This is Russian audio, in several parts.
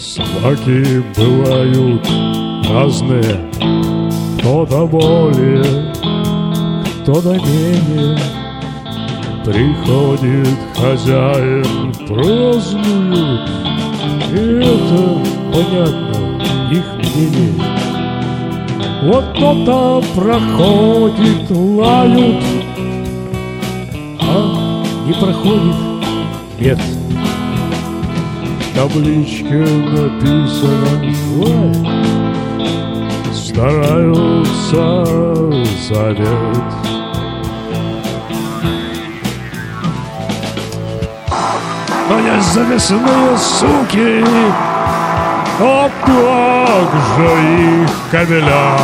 Собаки бывают разные, кто-то более, кто-то менее. Приходит хозяин, празднуют, и это понятно, их мнение. Вот кто-то проходит, лают, а не проходит, нет. В табличке написано «Лай», стараются завет. Но есть зависные суки, а также их кабеля.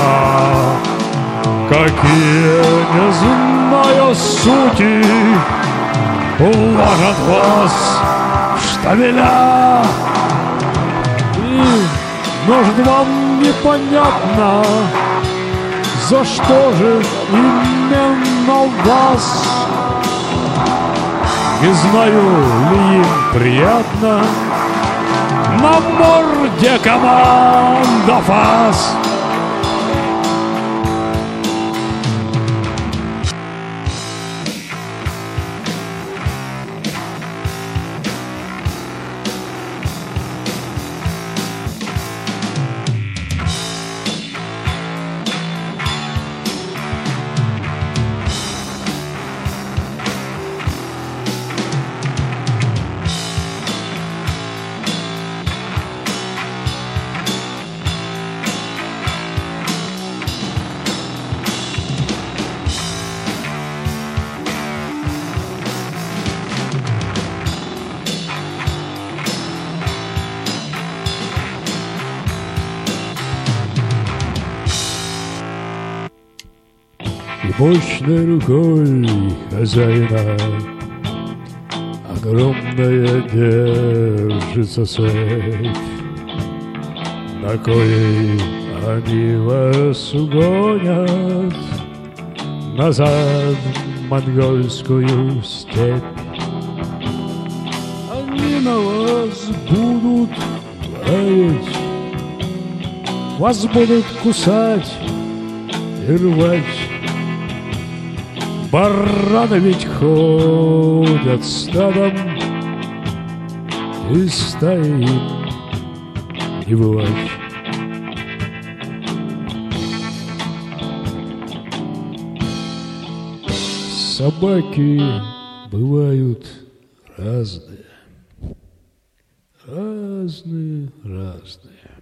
Какие, не зная сути, уложат вас в штабеля. И, может, вам непонятно, за что же именно вас. Не знаю, ли им приятно на морде команда ФАС. И мощной рукой хозяина огромная держится цепь, на коей они вас угонят назад в монгольскую степь. Они на вас будут лаять, вас будут кусать и рвать. Бараны ведь ходят стадом, и стаи им не бывать. Собаки бывают разные, разные.